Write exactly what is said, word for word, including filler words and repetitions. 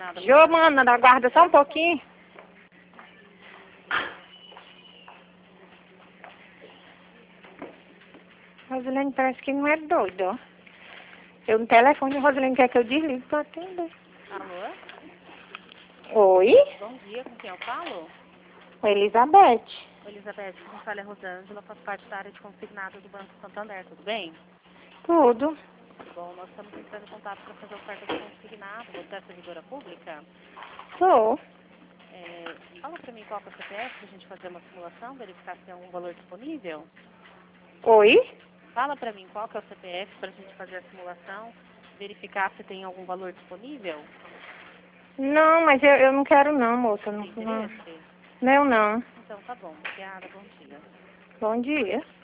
nada. Giovana, aguarda só um pouquinho. Rosilene parece que não é doida, ó. Eu no telefone, a Rosilene quer que eu desligue pra atender. Alô? Oi? Bom dia, com quem eu falo? Oi, Elizabeth. Oi, Elizabeth, quem fala é a Rosângela, faço parte da área de consignado do Banco Santander, tudo bem? Tudo. Bom, nós estamos entrando em contato para fazer oferta de consignado, você é servidora pública? Sou. É, fala para mim qual que é o C P F para a gente fazer uma simulação, verificar se tem algum valor disponível. Oi? Fala para mim qual que é o C P F para a gente fazer a simulação, verificar se tem algum valor disponível. Não, mas eu, eu não quero não, moça. Não, Tem não. interesse? Não, não. Então tá bom, obrigada, bom dia. Bom dia.